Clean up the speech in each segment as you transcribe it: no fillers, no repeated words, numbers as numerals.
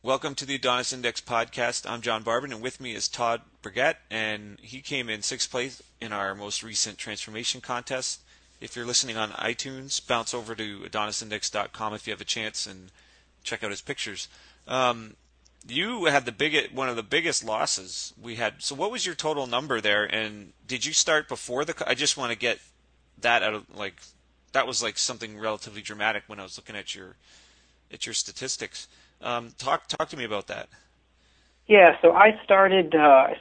Welcome to the Adonis Index podcast. I'm John Barbin, and with me is Todd Brigette, and he came in sixth place in our most recent transformation contest. If you're listening on iTunes, bounce over to adonisindex.com if you have a chance and check out his pictures. You had one of the biggest losses we had. So what was your total number there, and did you start before I just want to get that out of, that was like something relatively dramatic when I was looking at your statistics. Talk to me about that. Yeah, so I started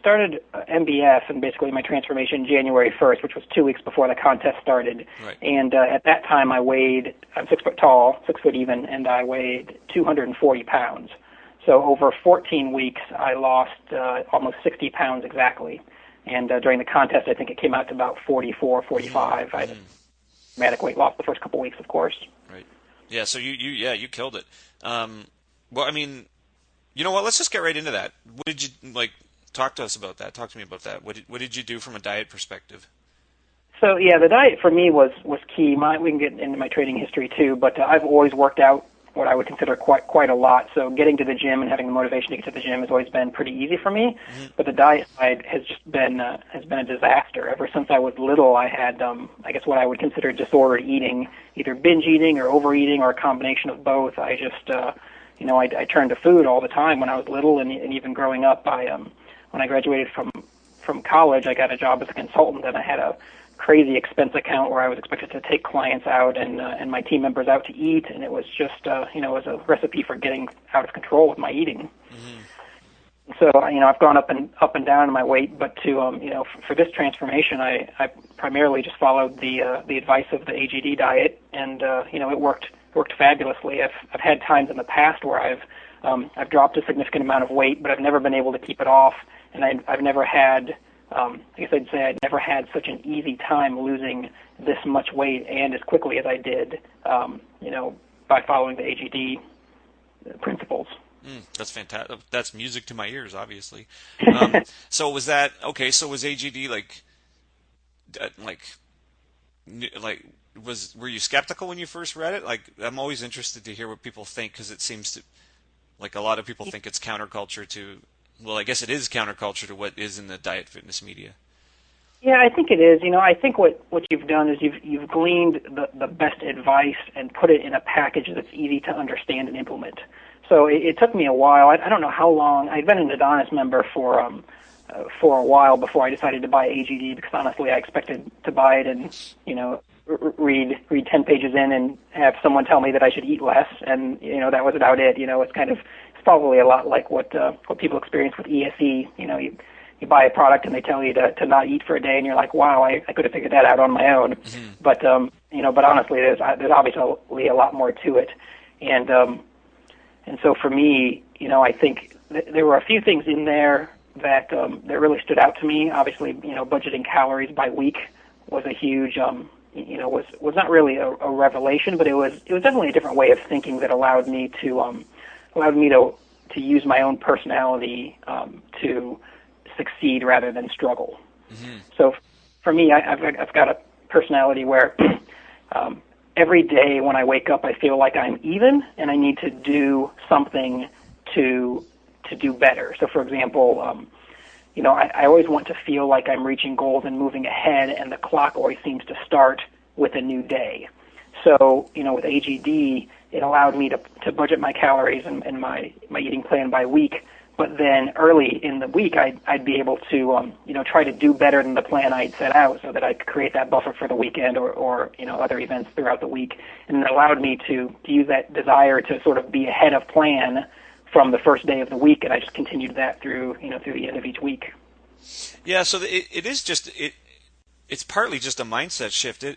MBF and basically my transformation January 1st, which was 2 weeks before the contest started. Right. And at that time I'm 6 foot tall, 6 foot even, and I weighed 240 pounds. So over 14 weeks, I lost almost 60 pounds exactly. And during the contest, I think it came out to about 44, 45. I had a dramatic weight loss the first couple weeks, of course. Right. Yeah, so you killed it. Well, I mean, you know what? Let's just get right into that. What did you talk to us about that? Talk to me about that. What did you do from a diet perspective? So yeah, the diet for me was key. We can get into my training history too, but I've always worked out what I would consider quite a lot. So getting to the gym and having the motivation to get to the gym has always been pretty easy for me. Mm-hmm. But the diet side has just been a disaster. Ever since I was little, I had I guess what I would consider disordered eating, either binge eating or overeating or a combination of both. I just I turned to food all the time when I was little, and even growing up. When I graduated from college, I got a job as a consultant, and I had a crazy expense account where I was expected to take clients out and my team members out to eat, and it was just it was a recipe for getting out of control with my eating. Mm-hmm. So I've gone up and down in my weight, but for this transformation, I primarily just followed the advice of the AGD diet, and it worked fabulously. I've had times in the past where I've dropped a significant amount of weight, but I've never been able to keep it off, and I've never had I guess I'd say I'd never had such an easy time losing this much weight and as quickly as I did, by following the AGD principles. That's fantastic. That's music to my ears, obviously. So was that okay? So was AGD were you skeptical when you first read it? I'm always interested to hear what people think, because it seems to a lot of people think it's counterculture to. Well, I guess it is counterculture to what is in the diet fitness media. Yeah, I think it is. I think what you've done is you've gleaned the best advice and put it in a package that's easy to understand and implement. So it took me a while. I don't know how long. I'd been an Adonis member for a while before I decided to buy AGD, because honestly I expected to buy it and read 10 pages in and have someone tell me that I should eat less, and that was about it. It's probably a lot like what people experience with ESE. You buy a product and they tell you to not eat for a day, and you're like, wow, I could have figured that out on my own. Mm-hmm. But but honestly, there's obviously a lot more to it, and so for me, I think there were a few things in there that really stood out to me. Obviously, budgeting calories by week was a huge was not really a revelation, but it was definitely a different way of thinking that allowed me to use my own personality to succeed rather than struggle. Mm-hmm. So for me, I've got a personality where every day when I wake up, I feel like I'm even, and I need to do something to do better. So for example, I always want to feel like I'm reaching goals and moving ahead, and the clock always seems to start with a new day. So, with AGD, it allowed me to budget my calories and my eating plan by week, but then early in the week, I'd be able to, try to do better than the plan I'd set out, so that I could create that buffer for the weekend or other events throughout the week. And it allowed me to use that desire to sort of be ahead of plan from the first day of the week, and I just continued that through the end of each week. Yeah, so it is just it's partly just a mindset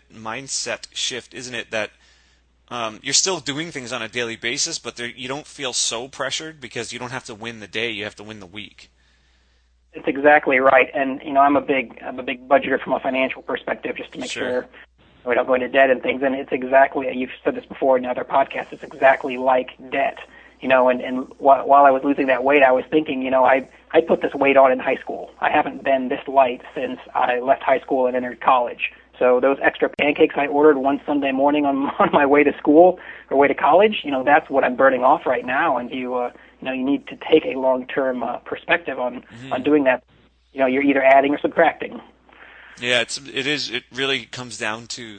shift, isn't it? That you're still doing things on a daily basis, but you don't feel so pressured because you don't have to win the day; you have to win the week. It's exactly right, and I'm a big budgeter from a financial perspective, just to make sure we don't go into debt and things. And it's exactly, you've said this before in other podcasts, it's exactly like debt. And while I was losing that weight, I was thinking, I put this weight on in high school. I haven't been this light since I left high school and entered college. So those extra pancakes I ordered one Sunday morning on my way to school or way to college, that's what I'm burning off right now. And you you need to take a long-term perspective on doing that. You're either adding or subtracting. Yeah, it really comes down to,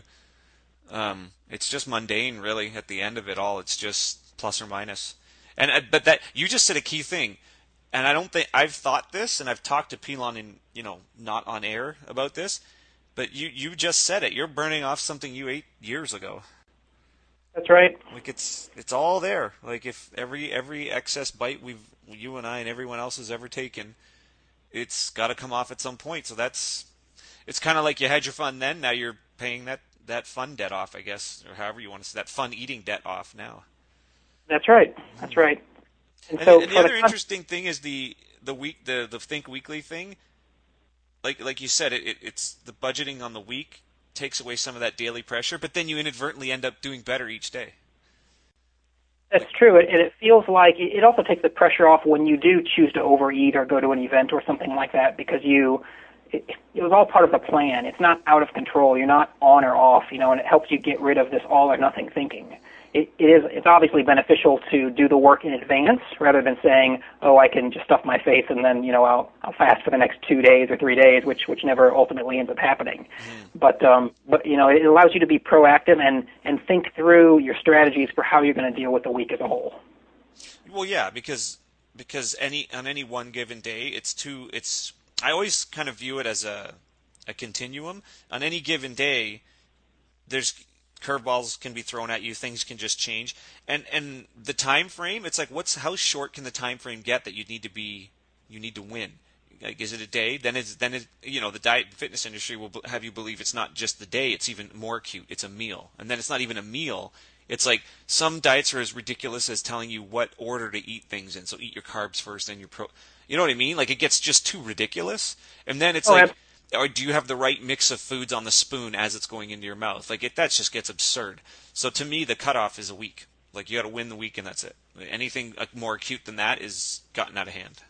it's just mundane, really. At the end of it all, it's just plus or minus. But that you just said a key thing, and I don't think I've thought this, and I've talked to Pilon not on air about this, but you just said it. You're burning off something you ate years ago. That's right. Like it's all there. Like if every excess bite you and I and everyone else has ever taken, it's got to come off at some point. So it's kind of like you had your fun then. Now you're paying that fun debt off, I guess, or however you want to say that fun eating debt off now. That's right. That's right. And the other interesting thing is the Think Weekly thing. Like you said, it's the budgeting on the week takes away some of that daily pressure, but then you inadvertently end up doing better each day. That's true, and it feels like it also takes the pressure off when you do choose to overeat or go to an event or something like that, because it was all part of the plan. It's not out of control. You're not on or off, and it helps you get rid of this all or nothing thinking. It's obviously beneficial to do the work in advance rather than saying, oh, I can just stuff my face and then, I'll fast for the next 2 days or 3 days, which never ultimately ends up happening. But it allows you to be proactive and think through your strategies for how you're going to deal with the week as a whole. Well, yeah, because on any one given day, I always kind of view it as a continuum. On any given day, there's curveballs can be thrown at you, things can just change, and the time frame, it's like how short can the time frame get that you need to win? Like, is it a day? Then the diet and fitness industry will have you believe it's not just the day, it's even more acute. It's a meal, and then it's not even a meal. It's like some diets are as ridiculous as telling you what order to eat things in. So eat your carbs first, then your you know what I mean? Like, it gets just too ridiculous, and then it's or do you have the right mix of foods on the spoon as it's going into your mouth? Like, that just gets absurd. So to me, the cutoff is a week. Like, you got to win the week, and that's it. Anything more acute than that is gotten out of hand.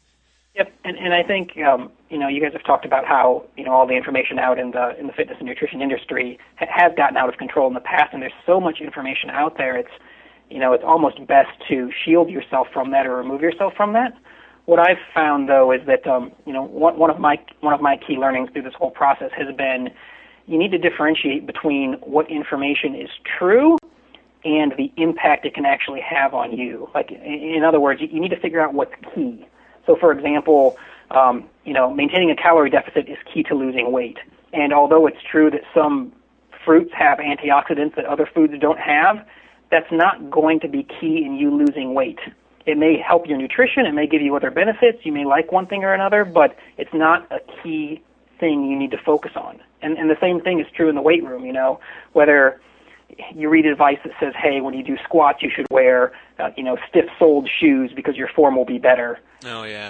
Yep, and I think you guys have talked about how all the information out in the fitness and nutrition industry has gotten out of control in the past, and there's so much information out there. It's almost best to shield yourself from that or remove yourself from that. What I've found, though, is that one of my key learnings through this whole process has been you need to differentiate between what information is true and the impact it can actually have on you. Like, in other words, you need to figure out what's key. So, for example, maintaining a calorie deficit is key to losing weight. And although it's true that some fruits have antioxidants that other foods don't have, that's not going to be key in you losing weight. It may help your nutrition, it may give you other benefits, you may like one thing or another, but it's not a key thing you need to focus on. And the same thing is true in the weight room, whether you read advice that says, hey, when you do squats, you should wear, stiff-soled shoes because your form will be better. Oh, yeah.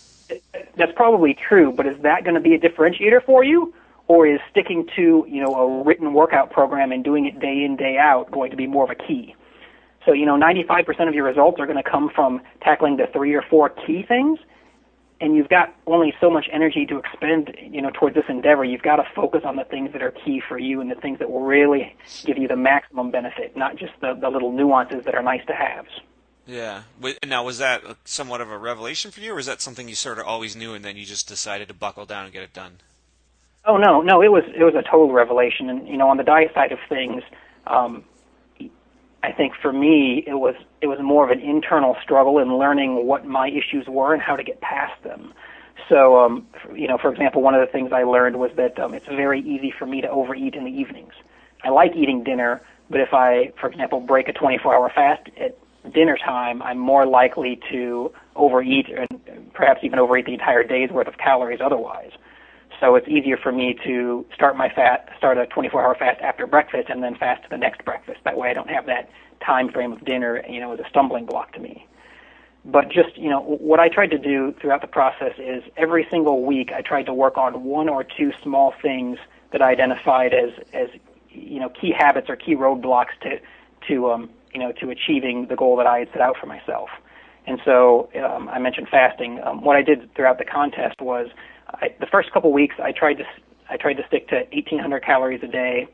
That's probably true, but is that going to be a differentiator for you? Or is sticking to, a written workout program and doing it day in, day out going to be more of a key? So, 95% of your results are going to come from tackling the 3 or 4 key things, and you've got only so much energy to expend, towards this endeavor. You've got to focus on the things that are key for you and the things that will really give you the maximum benefit, not just the little nuances that are nice to haves. Yeah. Now, was that somewhat of a revelation for you, or was that something you sort of always knew and then you just decided to buckle down and get it done? Oh, no, it was a total revelation. And, on the diet side of things, I think for me, it was more of an internal struggle in learning what my issues were and how to get past them. So, for example, one of the things I learned was that it's very easy for me to overeat in the evenings. I like eating dinner, but if I, for example, break a 24-hour fast at dinner time, I'm more likely to overeat and perhaps even overeat the entire day's worth of calories otherwise. So it's easier for me to start a 24-hour fast after breakfast and then fast to the next breakfast. That way I don't have that time frame of dinner, as a stumbling block to me. But just, what I tried to do throughout the process is every single week I tried to work on 1 or 2 small things that I identified as key habits or key roadblocks to achieving the goal that I had set out for myself. And so I mentioned fasting. What I did throughout the contest was the first couple weeks I tried to stick to 1,800 calories a day,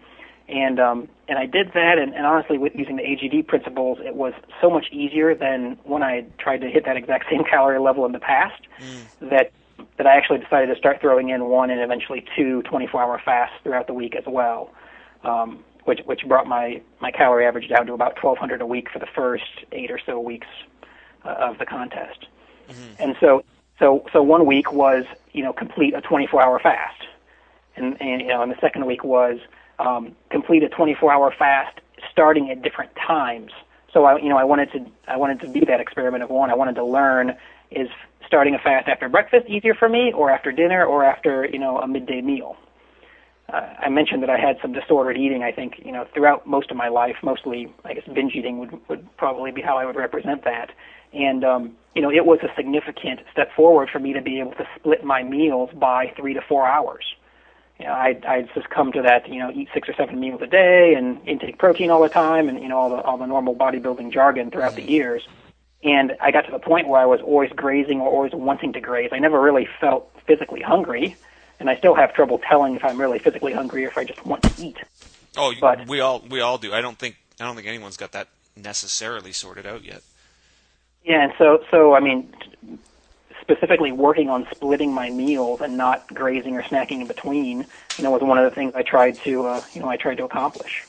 And I did that, and honestly, with using the AGD principles, it was so much easier than when I tried to hit that exact same calorie level in the past. That I actually decided to start throwing in one and eventually two 24-hour fasts throughout the week as well, which brought my calorie average down to about 1,200 a week for the first 8 or so weeks of the contest. And so 1 week was complete a 24-hour fast, and the second week was complete a 24-hour fast starting at different times. So I wanted to do that experiment of one. I wanted to learn, is starting a fast after breakfast easier for me, or after dinner, or after a midday meal. I mentioned that I had some disordered eating, I think, throughout most of my life. Mostly, I guess, binge eating would probably be how I would represent that. And, it was a significant step forward for me to be able to split my meals by 3 to 4 hours. I'd just come to that, eat 6 or 7 meals a day and intake protein all the time and, all the normal bodybuilding jargon throughout the years. And I got to the point where I was always grazing or always wanting to graze. I never really felt physically hungry, and I still have trouble telling if I'm really physically hungry or if I just want to eat. Oh, but we all do. I don't think anyone's got that necessarily sorted out yet. Yeah, and so I mean, specifically working on splitting my meals and not grazing or snacking in between, was one of the things I tried to accomplish.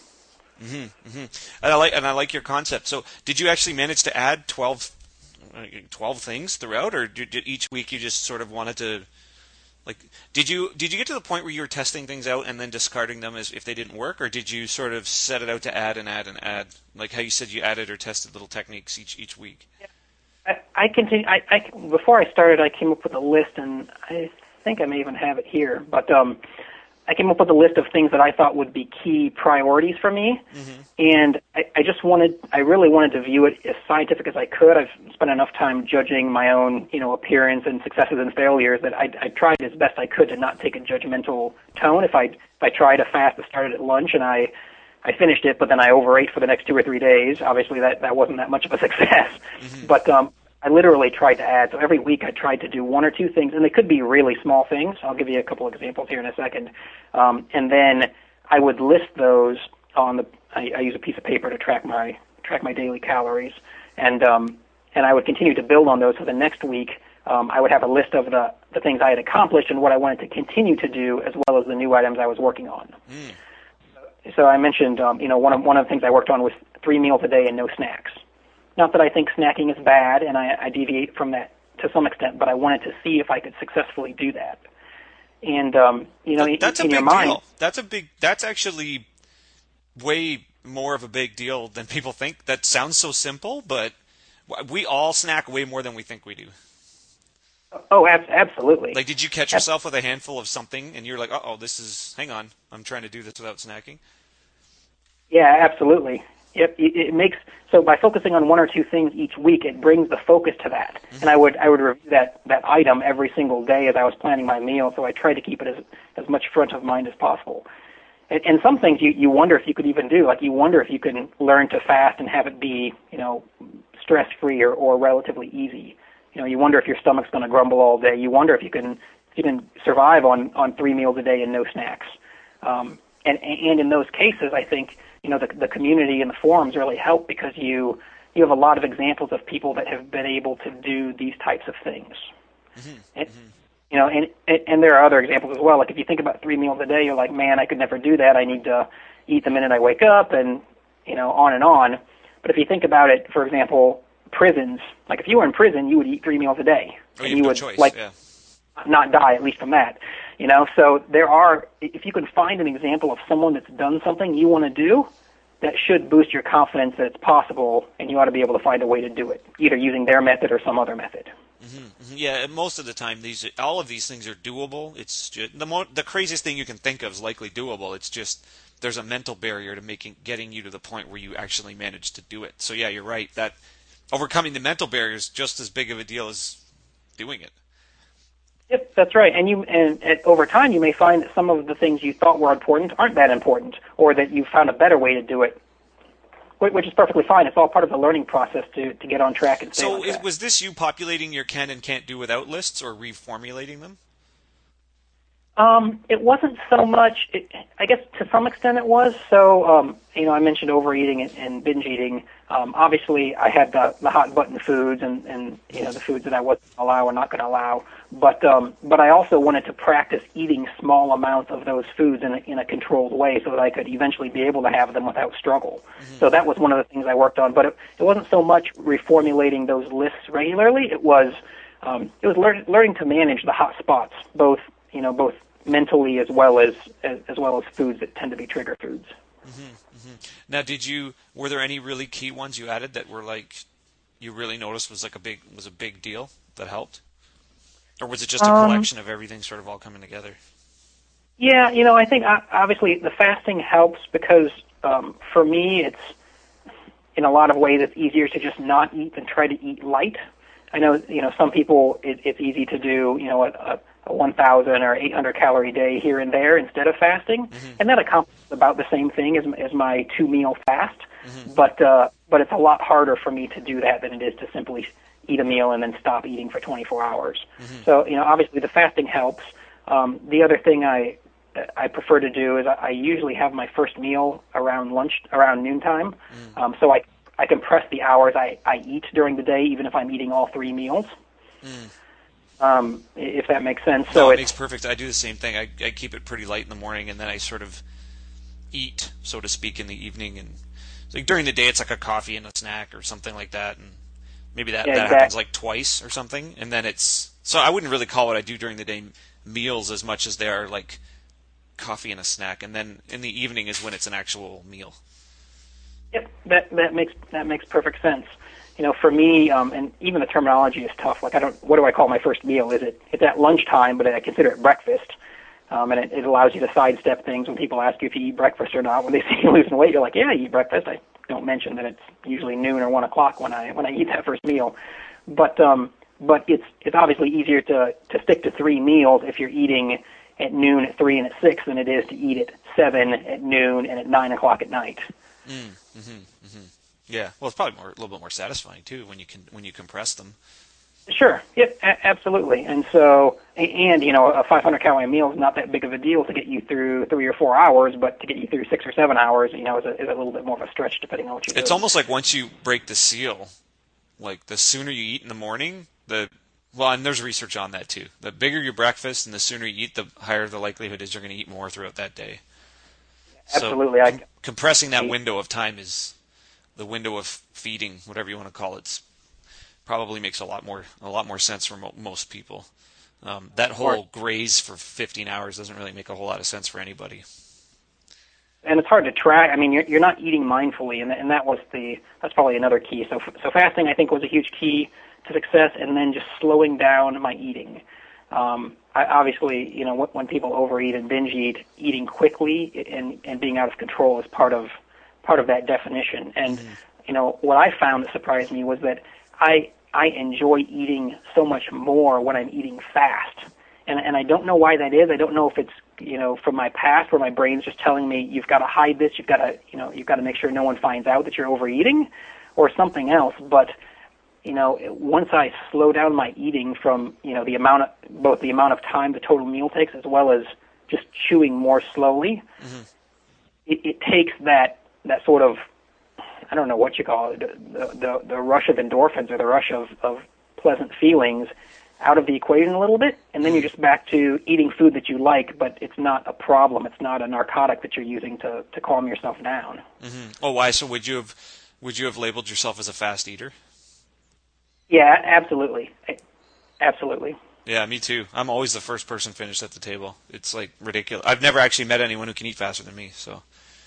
And I like your concept. So, did you actually manage to add 12 things throughout, or did each week you just sort of wanted to, did you get to the point where you were testing things out and then discarding them as if they didn't work, or did you sort of set it out to add and add and add, like how you said you added or tested little techniques each week? I continue. Before I started, I came up with a list, and I think I may even have it here. But I came up with a list of things that I thought would be key priorities for me, and I really wanted to view it as scientific as I could. I've spent enough time judging my own, appearance and successes and failures that I tried as best I could to not take a judgmental tone. If I tried a fast that started at lunch and I finished it, but then I overate for the next 2 or 3 days. Obviously, that wasn't that much of a success. But I literally tried to add. So every week I tried to do 1 or 2 things, and they could be really small things. I'll give you a couple of examples here in a second. And then I would list those on I use a piece of paper to track my daily calories, and I would continue to build on those. So the next week I would have a list of the things I had accomplished and what I wanted to continue to do, as well as the new items I was working on. So I mentioned, one of the things I worked on was 3 meals a day and no snacks. Not that I think snacking is bad, and I deviate from that to some extent, but I wanted to see if I could successfully do that. And that's in a big your mind, deal. That's actually way more of a big deal than people think. That sounds so simple, but we all snack way more than we think we do. Oh, absolutely. Like, did you catch yourself with a handful of something, and you're like, hang on, I'm trying to do this without snacking? Yeah, absolutely. Yep. It makes, so by focusing on 1 or 2 things each week, it brings the focus to that. And I would review that item every single day as I was planning my meal, so I tried to keep it as much front of mind as possible. And some things you wonder if you could even do, like you wonder if you can learn to fast and have it be, stress-free or relatively easy. You wonder if your stomach's going to grumble all day. You wonder if you can survive on 3 meals a day and no snacks. And in those cases, I think the community and the forums really help, because you have a lot of examples of people that have been able to do these types of things. And there are other examples as well. Like if you think about 3 meals a day, you're like, man, I could never do that. I need to eat the minute I wake up, and on and on. But if you think about it, for example, prisons. Like if you were in prison, you would eat 3 meals a day, and you would choice, not die, at least from that. So there are. If you can find an example of someone that's done something you want to do, that should boost your confidence that it's possible, and you ought to be able to find a way to do it, either using their method or some other method. Yeah, most of the time, all of these things are doable. It's just, the craziest thing you can think of is likely doable. It's just there's a mental barrier to getting you to the point where you actually manage to do it. So yeah, you're right. That overcoming the mental barrier is just as big of a deal as doing it. Yep, that's right. And over time, you may find that some of the things you thought were important aren't that important, or that you found a better way to do it, which is perfectly fine. It's all part of the learning process to get on track and stay on track. So was this you populating your can and can't do without lists, or reformulating them? It wasn't so much. I guess to some extent it was. So, I mentioned overeating and binge eating. Obviously, I had the hot button foods and the foods that I wasn't allow or not going to allow. But I also wanted to practice eating small amounts of those foods in a controlled way, so that I could eventually be able to have them without struggle. Mm-hmm. So that was one of the things I worked on. But it wasn't so much reformulating those lists regularly. It was learning to manage the hot spots, both mentally as well as foods that tend to be trigger foods. Mm-hmm, mm-hmm. Now, were there any really key ones you added that were like you really noticed was a big deal that helped, or was it just a collection of everything sort of all coming together? Yeah, I think obviously the fasting helps because for me it's in a lot of ways it's easier to just not eat than try to eat light. I know some people it's easy to do a 1,000 or 800 calorie day here and there instead of fasting, mm-hmm. and that accomplishes about the same thing as my 2-meal fast. Mm-hmm. But it's a lot harder for me to do that than it is to simply eat a meal and then stop eating for 24 hours. Mm-hmm. So obviously the fasting helps. The other thing I prefer to do is I usually have my first meal around noontime. Mm. So I compress the hours I eat during the day, even if I'm eating all 3 meals. Mm. If that makes sense. So it makes perfect. I do the same thing. I keep it pretty light in the morning, and then I sort of eat, so to speak, in the evening. And like during the day, it's like a coffee and a snack or something like that. And maybe that happens like twice or something. And then so I wouldn't really call what I do during the day meals as much as they are like coffee and a snack. And then in the evening is when it's an actual meal. Yep, that makes perfect sense. For me, and even the terminology is tough. Like, what do I call my first meal? It's at lunchtime, but I consider it breakfast. And it allows you to sidestep things when people ask you if you eat breakfast or not. When they see you losing weight, you're like, yeah, I eat breakfast. I don't mention that it's usually noon or 1 o'clock when I eat that first meal. But it's obviously easier to stick to 3 meals if you're eating at noon, at 3, and at 6 than it is to eat at 7, at noon, and at 9 o'clock at night. Mm-hmm, mm-hmm. Yeah, well, it's probably a little bit more satisfying too when you compress them. Sure. Yep. Absolutely. And so, a 500 calorie meal is not that big of a deal to get you through 3 or 4 hours, but to get you through 6 or 7 hours, is a little bit more of a stretch depending on what you do. It's almost like once you break the seal, like the sooner you eat in the morning, and there's research on that too. The bigger your breakfast and the sooner you eat, the higher the likelihood is you're going to eat more throughout that day. Absolutely. So, compressing that window of time is the window of feeding, whatever you want to call it, probably makes a lot more sense for most people. That whole graze for 15 hours doesn't really make a whole lot of sense for anybody. And it's hard to track. I mean, you're not eating mindfully, and that's probably another key. So fasting, I think, was a huge key to success, and then just slowing down my eating. Obviously, when people overeat and binge eat, eating quickly and being out of control is part of that definition. And what I found that surprised me was that I enjoy eating so much more when I'm eating fast, and I don't know why that is. I don't know if it's from my past where my brain's just telling me you've got to hide this, you've got to make sure no one finds out that you're overeating, or something else. But once I slow down my eating from both the amount of time the total meal takes as well as just chewing more slowly, it takes that sort of, I don't know what you call it, the rush of endorphins or the rush of pleasant feelings out of the equation a little bit, and then you're just back to eating food that you like, but it's not a problem. It's not a narcotic that you're using to calm yourself down. Mm-hmm. Oh, why? So would you have labeled yourself as a fast eater? Yeah, absolutely. Absolutely. Yeah, me too. I'm always the first person finished at the table. It's like ridiculous. I've never actually met anyone who can eat faster than me, so.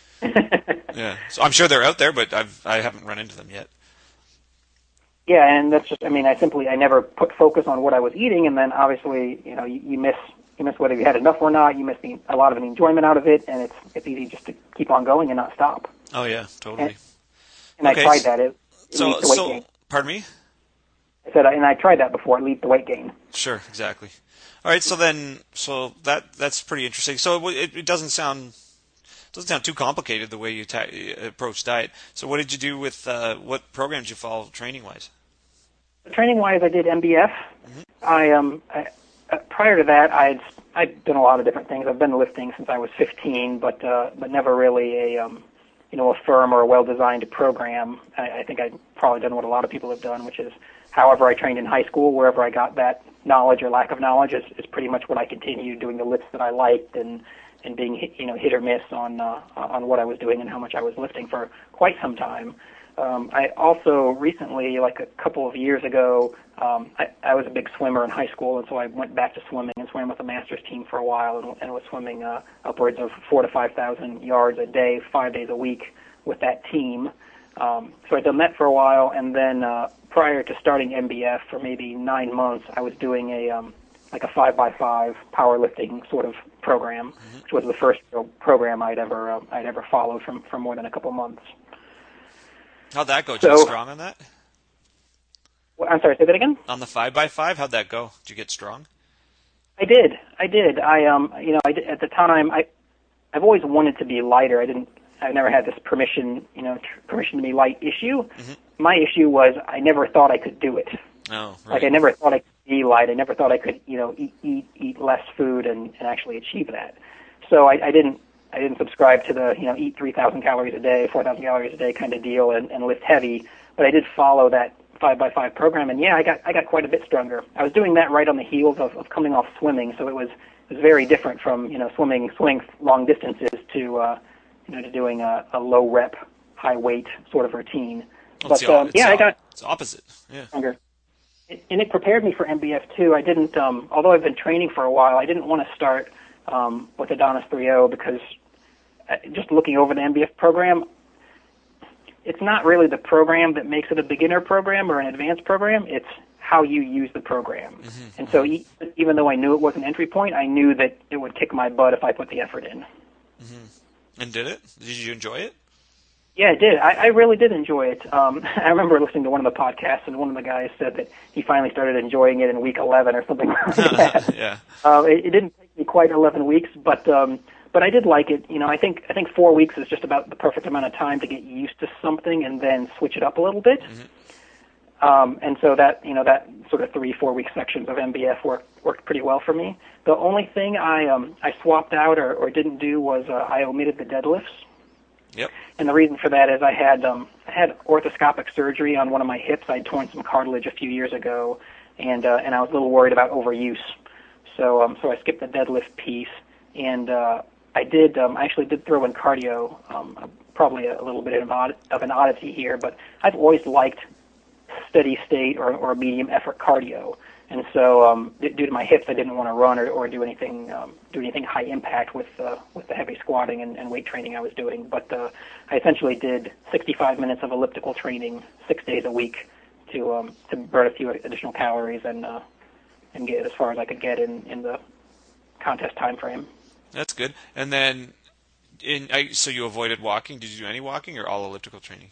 Yeah, so I'm sure they're out there, but I haven't run into them yet. Yeah, and that's just, I never put focus on what I was eating, and then obviously, you miss whether you had enough or not. You miss a lot of the enjoyment out of it, and it's easy just to keep on going and not stop. Oh yeah, totally. And okay, I tried that. It leads to weight gain. Pardon me? I said, and I tried that before. It leads to weight gain. Sure, exactly. All right, so that's pretty interesting. So it doesn't sound too complicated the way you approach diet. So what did you do with what program did you follow training-wise? Training-wise, I did MBF. Mm-hmm. I prior to that, I I've done a lot of different things. I've been lifting since I was 15, but never really a firm or a well-designed program. I think I've probably done what a lot of people have done, which is however I trained in high school, wherever I got that knowledge or lack of knowledge is pretty much what I continued doing, the lifts that I liked and being hit or miss on what I was doing and how much I was lifting for quite some time. I also recently, like a couple of years ago, I was a big swimmer in high school, and so I went back to swimming and swam with the masters team for a while, and was swimming upwards of 4,000 to 5,000 yards a day, 5 days a week with that team. So I'd done that for a while, and then prior to starting MBF for maybe 9 months, I was doing a 5x5 powerlifting sort of program, which was the first program I'd ever followed for more than a couple months. How'd that go? Did you get strong on that? I'm sorry, say that again? On the 5x5, how'd that go? Did you get strong? I did. I did, at the time, I've always wanted to be lighter. I never had this permission to be light issue. Mm-hmm. My issue was I never thought I could do it. Oh, right. Like I never thought I could be light. I never thought I could, eat less food and actually achieve that. So I didn't subscribe to the, eat 3,000 calories a day, 4,000 calories a day kind of deal and lift heavy. But I did follow that 5x5 program, and yeah, I got quite a bit stronger. I was doing that right on the heels of coming off swimming, so it was very different from swimming long distances to doing a low rep, high weight sort of routine. Well, but I got it's opposite. Yeah. Stronger. And it prepared me for MBF too. I didn't, although I've been training for a while, I didn't want to start with Adonis 3.0 because just looking over the MBF program, it's not really the program that makes it a beginner program or an advanced program. It's how you use the program. Mm-hmm. And so even though I knew it was an entry point, I knew that it would kick my butt if I put the effort in. Mm-hmm. And did it? Did you enjoy it? Yeah, it did. I really did enjoy it. I remember listening to one of the podcasts, and one of the guys said that he finally started enjoying it in week 11 or something like that. Yeah. It didn't take me quite 11 weeks, but I did like it. I think 4 weeks is just about the perfect amount of time to get used to something and then switch it up a little bit. Mm-hmm. And so that sort of 3-4 week sections of MBF worked pretty well for me. The only thing I swapped out or didn't do was I omitted the deadlifts. Yep. And the reason for that is I had orthoscopic surgery on one of my hips. I'd torn some cartilage a few years ago, and I was a little worried about overuse. So I skipped the deadlift piece, and I actually did throw in cardio. Probably a little bit of an oddity here, but I've always liked steady state or medium effort cardio. And so, due to my hips, I didn't want to run or do anything high impact with the heavy squatting and weight training I was doing. But I essentially did 65 minutes of elliptical training 6 days a week to burn a few additional calories and get as far as I could get in the contest time frame. That's good. And then, so you avoided walking. Did you do any walking or all elliptical training?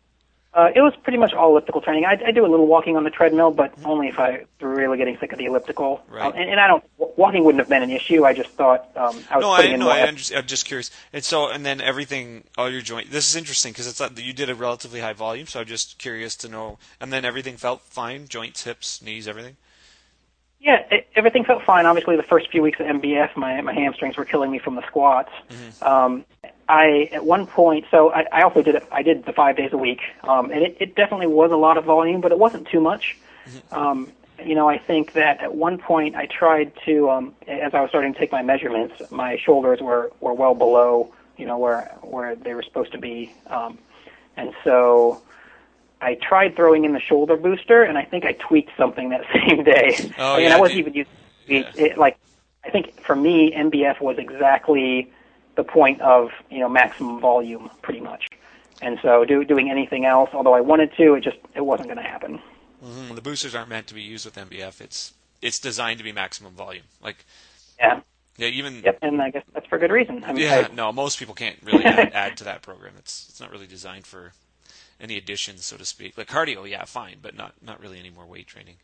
It was pretty much all elliptical training. I do a little walking on the treadmill, but only if I were really getting sick of the elliptical. Right. And walking wouldn't have been an issue. I just thought I was putting in more. I'm just curious. And then everything, all your joint. This is interesting because it's you did a relatively high volume, so I'm just curious to know. And then everything felt fine, joints, hips, knees, everything. Yeah, everything felt fine. Obviously, the first few weeks of MBF, my hamstrings were killing me from the squats. Mm-hmm. At one point, so I also did it. I did the 5 days a week, and it definitely was a lot of volume, but it wasn't too much. Mm-hmm. I think that at one point I tried to, as I was starting to take my measurements, my shoulders were well below, where they were supposed to be, and so I tried throwing in the shoulder booster, and I think I tweaked something that same day. Oh, I wasn't even using it. I think for me, MBF was exactly the point of maximum volume, pretty much. And so doing anything else, although I wanted to, it wasn't going to happen. Mm-hmm. The boosters aren't meant to be used with MBF. It's designed to be maximum volume. Yeah. Yeah, even. Yep, and I guess that's for good reason. Most people can't really add to that program. It's not really designed for any additions, so to speak. Like cardio, yeah, fine, but not really any more weight training.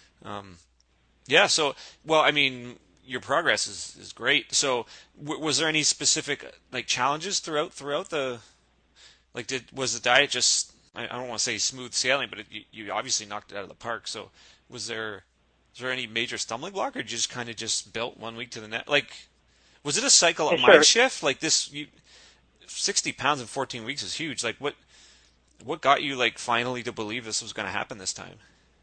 Your progress is great. So, was there any specific challenges throughout the was the diet just I don't want to say smooth sailing, but you obviously knocked it out of the park. So, was there is there any major stumbling block, or just kind of just built 1 week to the next? Like, was it a cycle Yeah, of sure. mind shift? Like this, 60 pounds in 14 weeks is huge. Like what got you like finally to believe this was going to happen this time?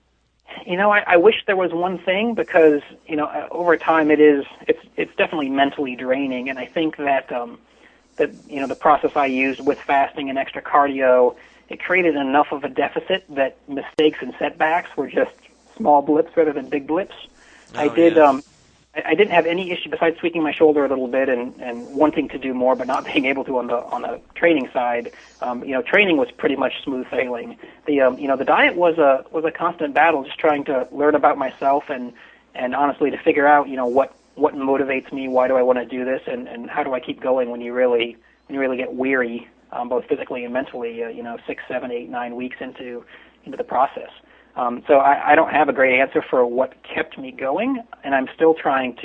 I wish there was one thing because over time it's definitely mentally draining, and I think that the process I used with fasting and extra cardio, it created enough of a deficit that mistakes and setbacks were just small blips rather than big blips. I Oh did yeah. I didn't have any issue besides tweaking my shoulder a little bit and wanting to do more, but not being able to on the training side. Training was pretty much smooth sailing. The diet was a constant battle, just trying to learn about myself and honestly to figure out what motivates me, why do I want to do this, and how do I keep going when you really get weary, both physically and mentally. 6, 7, 8, 9 weeks into the process. So I don't have a great answer for what kept me going, and I'm still trying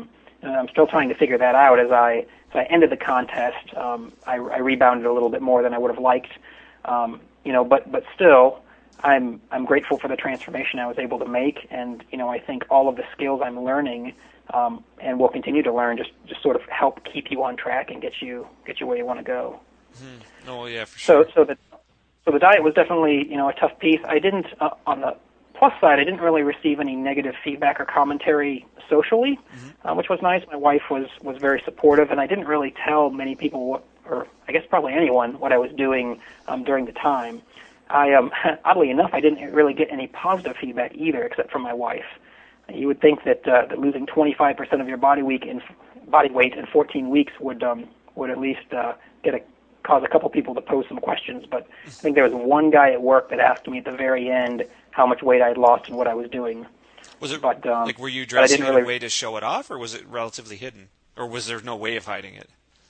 to figure that out. As I ended the contest, I rebounded a little bit more than I would have liked, but still, I'm grateful for the transformation I was able to make, and I think all of the skills I'm learning and will continue to learn just sort of help keep you on track and get you where you want to go. Oh yeah, for sure. So the diet was definitely, a tough piece. I didn't, on the plus side, I didn't really receive any negative feedback or commentary socially, which was nice. My wife was very supportive, and I didn't really tell many people or I guess probably anyone, what I was doing during the time. Oddly enough, I didn't really get any positive feedback either, except from my wife. You would think that losing 25% of your body weight in 14 weeks would at least cause a couple people to pose some questions, but I think there was one guy at work that asked me at the very end how much weight I had lost and what I was doing. Was it But like were you dressing in a way to show it off, or was it relatively hidden, or was there no way of hiding it?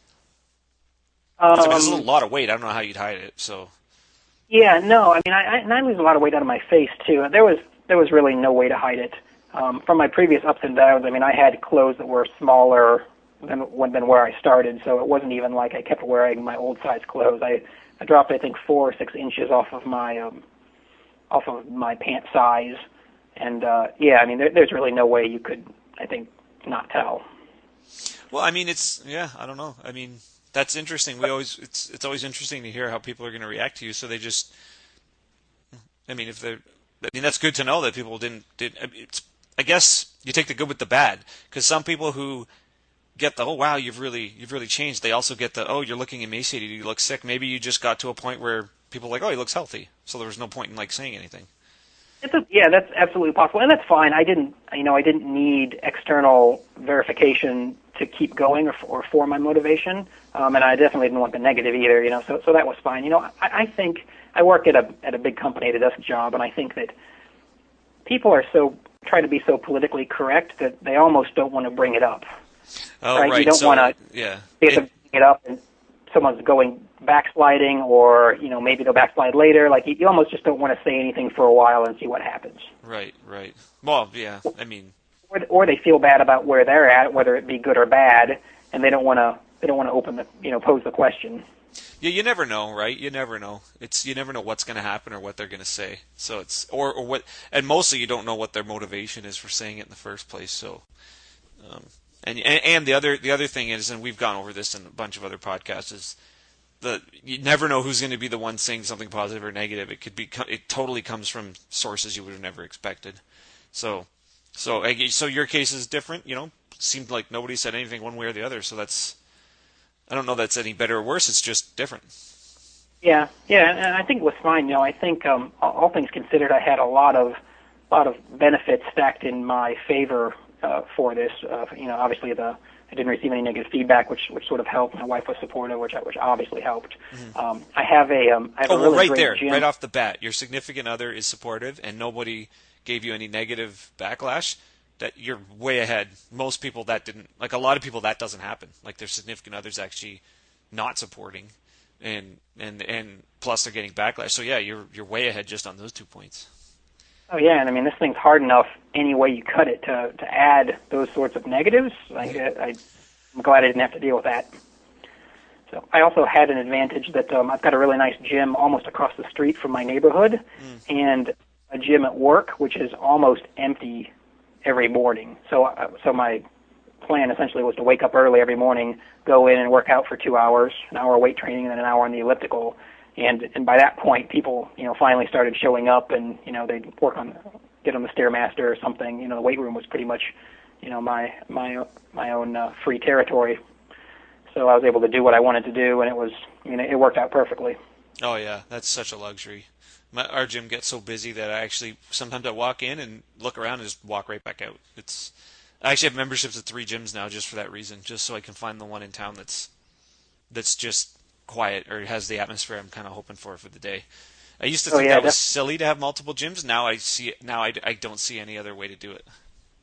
It's a lot of weight. I don't know how you'd hide it. So yeah, no, I mean I lose a lot of weight out of my face too. There was really no way to hide it. From my previous ups and downs, I mean I had clothes that were smaller than where I started, so it wasn't even like I kept wearing my old size clothes. I dropped I think 4 or 6 inches off of my pant size, and I mean there's really no way you could, I think, not tell. well, I mean I don't know. I mean that's interesting. It's always interesting to hear how people are going to react to you. So they just, I mean that's good to know that people didn't. I guess you take the good with the bad, because some people who get the, oh wow, you've really changed. They also get the, oh, you're looking emaciated, you look sick. Maybe you just got to a point where people are like, oh, he looks healthy, so there was no point in like saying anything. That's absolutely possible, and that's fine. I didn't need external verification to keep going or for my motivation, and I definitely didn't want the negative either. So that was fine. I think I work at a big company, at a desk job, and I think that people try to be so politically correct that they almost don't want to bring it up. Oh, right? You don't want to bring it up and someone's going backsliding, or maybe they'll backslide later. Like you almost just don't want to say anything for a while and see what happens. Right. Well, yeah. I mean, or they feel bad about where they're at, whether it be good or bad, and they don't want to open pose the question. Yeah, you never know, right? You never know. You never know what's going to happen or what they're going to say. So it's or what, and mostly you don't know what their motivation is for saying it in the first place. So. And the other thing is, and we've gone over this in a bunch of other podcasts, is that you never know who's going to be the one saying something positive or negative. It totally comes from sources you would have never expected. So your case is different. Seemed like nobody said anything one way or the other. So I don't know that's any better or worse. It's just different. Yeah, and I think it was fine. I think all things considered, I had a lot of benefits stacked in my favor. For this, obviously I didn't receive any negative feedback, which sort of helped. My wife was supportive, which obviously helped. Mm-hmm. I have a really great gym. Right off the bat, your significant other is supportive, and nobody gave you any negative backlash. That you're way ahead. Most people that didn't, like a lot of people, that doesn't happen. Like their significant others actually not supporting, and plus they're getting backlash. So yeah, you're way ahead just on those 2 points. Oh yeah, and I mean this thing's hard enough any way you cut it to add those sorts of negatives. I'm glad I didn't have to deal with that. So I also had an advantage that I've got a really nice gym almost across the street from my neighborhood, and a gym at work which is almost empty every morning. So my plan essentially was to wake up early every morning, go in and work out for 2 hours, an hour of weight training and then an hour on the elliptical. And by that point, people, finally started showing up, and, they'd get on the Stairmaster or something. The weight room was pretty much, my own free territory. So I was able to do what I wanted to do, and it worked out perfectly. Oh yeah, that's such a luxury. Our gym gets so busy that sometimes I walk in and look around and just walk right back out. I actually have memberships at 3 gyms now just for that reason, just so I can find the one in town that's just quiet or has the atmosphere I'm kind of hoping for the day. I used to think that was silly to have multiple gyms. Now I see it. Now I don't see any other way to do it.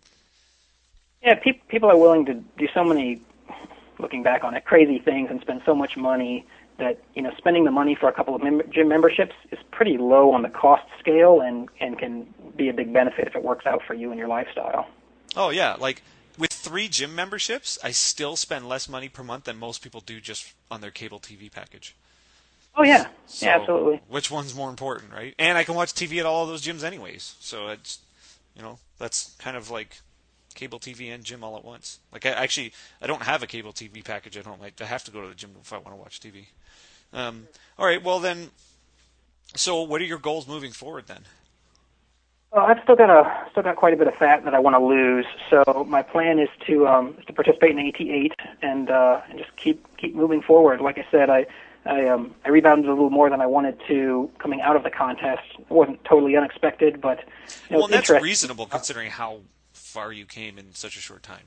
Yeah, people are willing to do so many, looking back on it, crazy things and spend so much money that, spending the money for a couple of gym memberships is pretty low on the cost scale and can be a big benefit if it works out for you and your lifestyle. Oh, yeah. Like, with 3 gym memberships, I still spend less money per month than most people do just on their cable TV package. Oh, yeah. So, yeah, absolutely. Which one's more important, right? And I can watch TV at all of those gyms anyways. So, it's, that's kind of like cable TV and gym all at once. Like, I don't have a cable TV package at home. I have to go to the gym if I want to watch TV. All right, well then, so what are your goals moving forward then? Well, I've still got quite a bit of fat that I want to lose. So my plan is to participate in AT8 and just keep moving forward. Like I said, I rebounded a little more than I wanted to coming out of the contest. It wasn't totally unexpected, but well, that's reasonable considering how far you came in such a short time.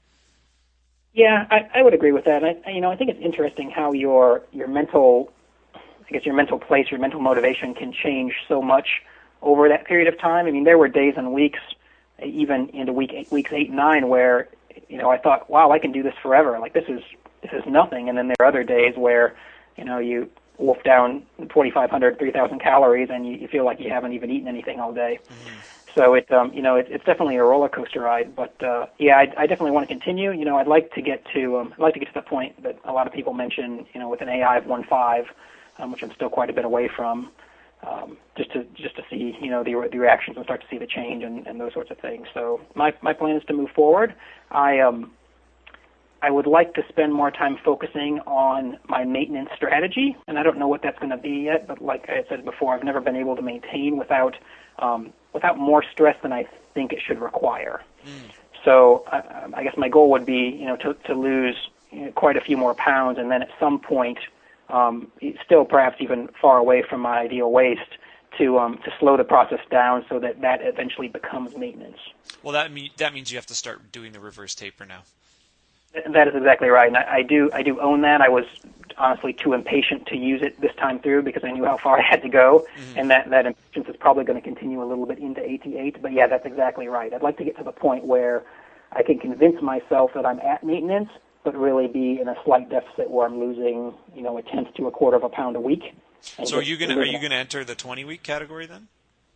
Yeah, I would agree with that. I think it's interesting how your mental place, your mental motivation can change so much over that period of time. I mean, there were days and weeks, even into weeks 8 and 9, where I thought, wow, I can do this forever. Like this is nothing. And then there are other days where you wolf down 2,500, 3,000 calories, and you feel like you haven't even eaten anything all day. Mm-hmm. So it's definitely a roller coaster ride, but I definitely want to continue. I'd like to get to the point that a lot of people mention, with an AI of 1.5, which I'm still quite a bit away from, just to see the reactions and start to see the change and those sorts of things. So my plan is to move forward. I would like to spend more time focusing on my maintenance strategy, and I don't know what that's going to be yet. But like I said before, I've never been able to maintain without more stress than I think it should require. So I guess my goal would be, to lose quite a few more pounds, and then at some point, still perhaps even far away from my ideal waist, to slow the process down so that eventually becomes maintenance. Well, that means you have to start doing the reverse taper now. That is exactly right, and I do own that. I was honestly too impatient to use it this time through because I knew how far I had to go, and that impatience is probably going to continue a little bit into AT8. But yeah, that's exactly right. I'd like to get to the point where I can convince myself that I'm at maintenance, but really be in a slight deficit where I'm losing, a tenth to a quarter of a pound a week. So are you gonna enter the 20-week category then?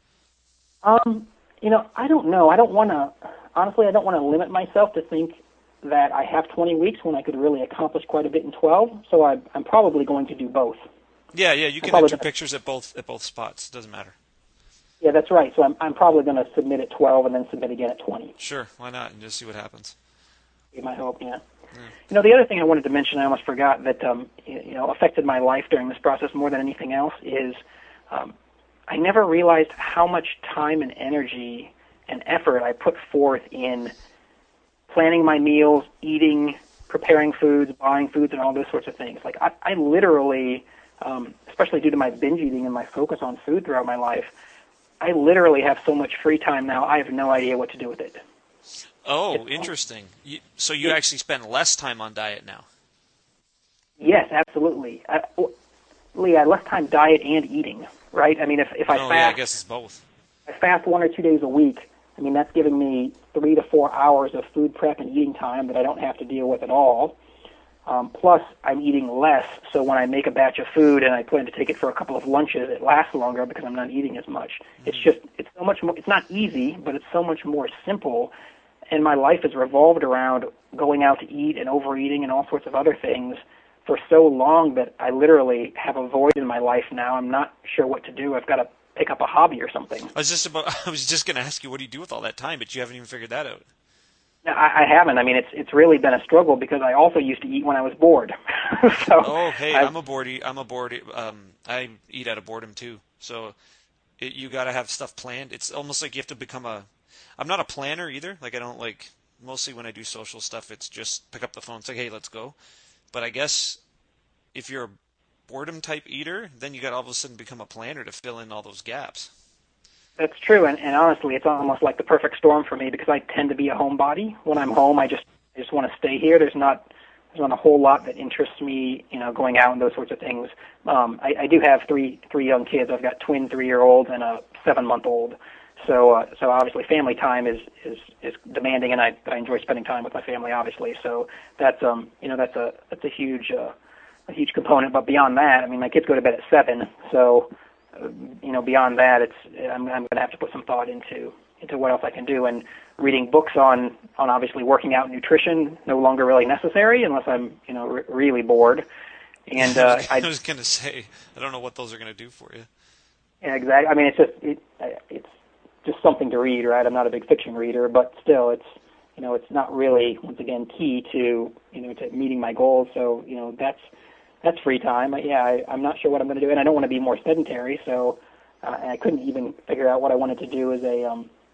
I don't know. I don't want to limit myself to think that I have 20 weeks when I could really accomplish quite a bit in 12. So I'm probably going to do both. Yeah, you can enter pictures at both spots. It doesn't matter. Yeah, that's right. So I'm probably going to submit at 12 and then submit again at 20. Sure, why not? And just see what happens. Be my hope, yeah. The other thing I wanted to mention, I almost forgot, that affected my life during this process more than anything else is I never realized how much time and energy and effort I put forth in planning my meals, eating, preparing foods, buying foods, and all those sorts of things. Like I literally, especially due to my binge eating and my focus on food throughout my life, I literally have so much free time now, I have no idea what to do with it. Oh, interesting. So you actually spend less time on diet now? Yes, absolutely. Lee, I less time diet and eating, right? I mean, if I fast... yeah, I guess it's both. I fast 1 or 2 days a week. I mean, that's giving me 3 to 4 hours of food prep and eating time that I don't have to deal with at all. Plus, I'm eating less, so when I make a batch of food and I plan to take it for a couple of lunches, it lasts longer because I'm not eating as much. Mm-hmm. It's so much more... It's not easy, but it's so much more simple. And my life is revolved around going out to eat and overeating and all sorts of other things for so long that I literally have a void in my life now. I'm not sure what to do. I've got to pick up a hobby or something. I was just going to ask you, what do you do with all that time? But you haven't even figured that out. No, I haven't. I mean, it's really been a struggle because I also used to eat when I was bored. So Oh, hey, I'm a board. I eat out of boredom too. So you got to have stuff planned. It's almost like you have to become a. I'm not a planner either. Like I don't like. Mostly when I do social stuff, it's just pick up the phone, and say, hey, let's go. But I guess if you're a boredom type eater, then you got to all of a sudden become a planner to fill in all those gaps. That's true, and honestly, it's almost like the perfect storm for me because I tend to be a homebody. When I'm home, I just want to stay here. There's not a whole lot that interests me, going out and those sorts of things. I do have three young kids. I've got twin 3-year-olds and a 7-month-old. So obviously, family time is demanding, and I enjoy spending time with my family, obviously. So that's that's a huge component. But beyond that, I mean, my kids go to bed at 7, so. Beyond that, I'm going to have to put some thought into what else I can do. And reading books on obviously working out and nutrition no longer really necessary unless I'm really bored. And I was going to say, I don't know what those are going to do for you. Yeah, exactly. I mean, it's just something to read, right? I'm not a big fiction reader, but still, it's not really, once again, key to to meeting my goals. So that's free time. I'm not sure what I'm going to do, and I don't want to be more sedentary. So, and I couldn't even figure out what I wanted to do as a,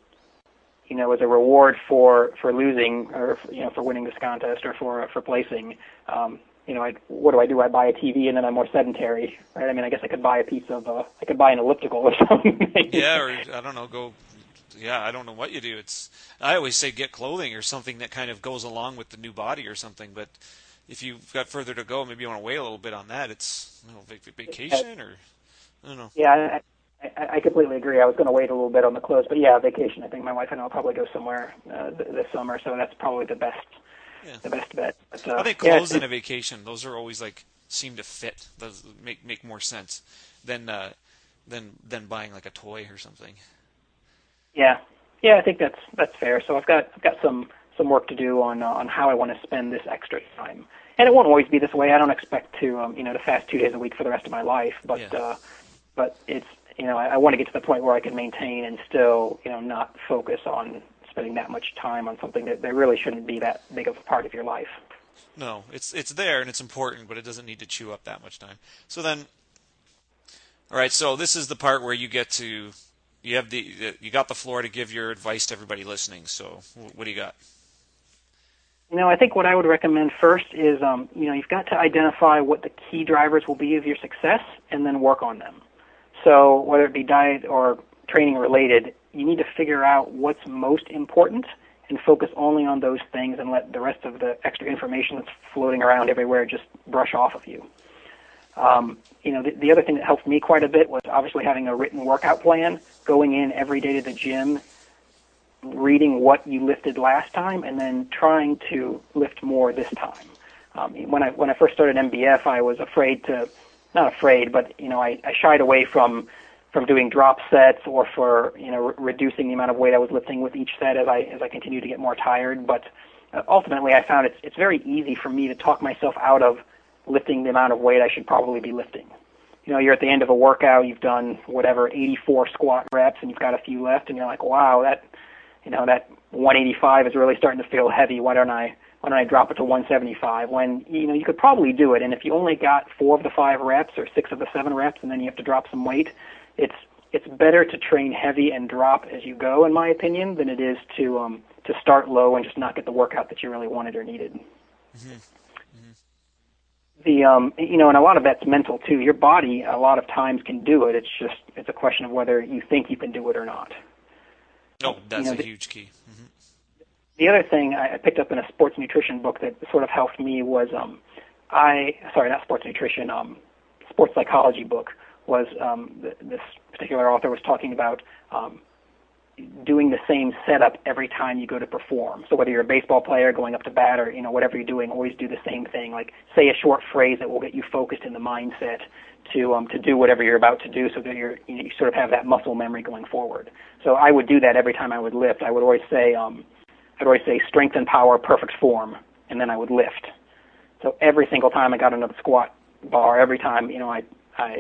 as a reward for losing or for winning this contest or for placing. What do? I buy a TV and then I'm more sedentary, right? I mean, I guess I could buy I could buy an elliptical or something. Yeah, or I don't know, I don't know what you do. I always say get clothing or something that kind of goes along with the new body or something, but. If you've got further to go, maybe you want to wait a little bit on that. It's vacation or I don't know. Yeah, I completely agree. I was going to wait a little bit on the clothes, but yeah, vacation. I think my wife and I'll probably go somewhere this summer, so that's probably the best bet. But, I think clothes and a vacation; those are always seem to fit. Those make more sense than buying like a toy or something. Yeah, I think that's fair. So I've got some work to do on how I want to spend this extra time. And it won't always be this way. I don't expect to to fast 2 days a week for the rest of my life. But but it's I want to get to the point where I can maintain and still not focus on spending that much time on something that really shouldn't be that big of a part of your life. No, it's there and it's important, but it doesn't need to chew up that much time. So then, all right. So this is the part where you get to you got the floor to give your advice to everybody listening. So what do you got? I think what I would recommend first is, you've got to identify what the key drivers will be of your success and then work on them. So whether it be diet or training related, you need to figure out what's most important and focus only on those things and let the rest of the extra information that's floating around everywhere just brush off of you. The other thing that helped me quite a bit was obviously having a written workout plan, going in every day to the gym, reading what you lifted last time, and then trying to lift more this time. When I first started MBF, I was not afraid, but I shied away from doing drop sets or for reducing the amount of weight I was lifting with each set as I continued to get more tired. But ultimately, I found it's very easy for me to talk myself out of lifting the amount of weight I should probably be lifting. You're at the end of a workout, you've done 84 squat reps, and you've got a few left, and you're like, wow, that 185 is really starting to feel heavy. Why don't I drop it to 175? When you could probably do it, and if you only got 4 of the 5 reps or 6 of the 7 reps, and then you have to drop some weight, it's better to train heavy and drop as you go, in my opinion, than it is to start low and just not get the workout that you really wanted or needed. Mm-hmm. And a lot of that's mental too. Your body a lot of times can do it. It's a question of whether you think you can do it or not. Oh, that's a huge key. Mm-hmm. The other thing I picked up in a sports nutrition book that sort of helped me was not sports nutrition, sports psychology book was this particular author was talking about doing the same setup every time you go to perform. So whether you're a baseball player going up to bat or whatever you're doing, always do the same thing. Like say a short phrase that will get you focused in the mindset to do whatever you're about to do, so that you sort of have that muscle memory going forward. So I would do that every time I would lift. I would always say strength and power, perfect form, and then I would lift. So every single time I got into the squat bar, every time I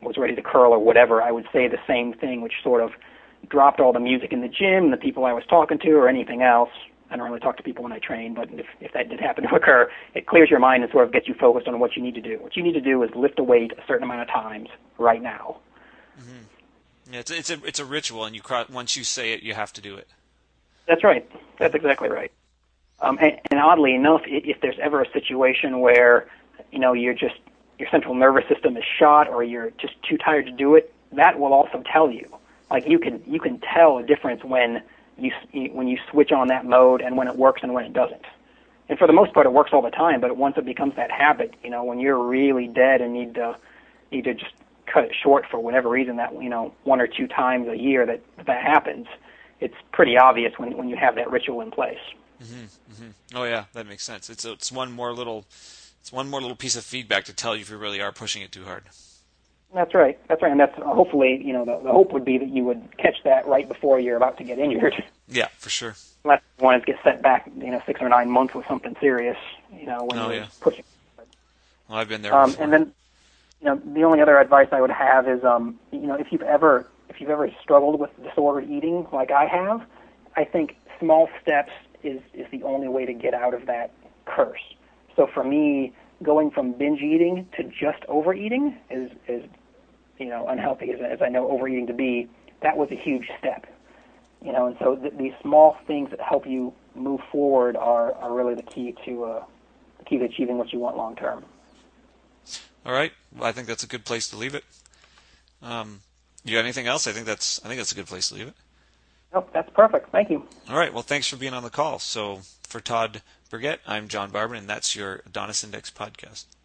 was ready to curl or whatever, I would say the same thing, which sort of dropped all the music in the gym, the people I was talking to, or anything else. I don't really talk to people when I train, but if that did happen to occur, it clears your mind and sort of gets you focused on what you need to do. What you need to do is lift a weight a certain amount of times right now. Mm-hmm. Yeah, it's a ritual, and once you say it, you have to do it. That's right. That's exactly right. And oddly enough, if there's ever a situation where, your central nervous system is shot or you're just too tired to do it, that will also tell you. Like you can tell a difference when you switch on that mode and when it works and when it doesn't. And for the most part, it works all the time. But once it becomes that habit, when you're really dead and need to just cut it short for whatever reason, that 1 or 2 times a year that happens, it's pretty obvious when you have that ritual in place. Mm-hmm, mm-hmm. Oh yeah, that makes sense. It's one more little piece of feedback to tell you if you really are pushing it too hard. That's right. And that's hopefully, the hope would be that you would catch that right before you're about to get injured. Yeah, for sure. Unless you want to get set back, 6 or 9 months with something serious, when you're pushing. Well, I've been there before. And then, the only other advice I would have is, if you've ever struggled with disordered eating like I have, I think small steps is the only way to get out of that curse. So for me, going from binge eating to just overeating is unhealthy as I know overeating to be. That was a huge step, and so these small things that help you move forward are really the key to achieving what you want long term. All right, well, I think that's a good place to leave it. You got anything else? I think that's a good place to leave it. Nope, that's perfect. Thank you. All right, well, thanks for being on the call. So for Todd Burgett, I'm John Barber, and that's your Adonis Index podcast.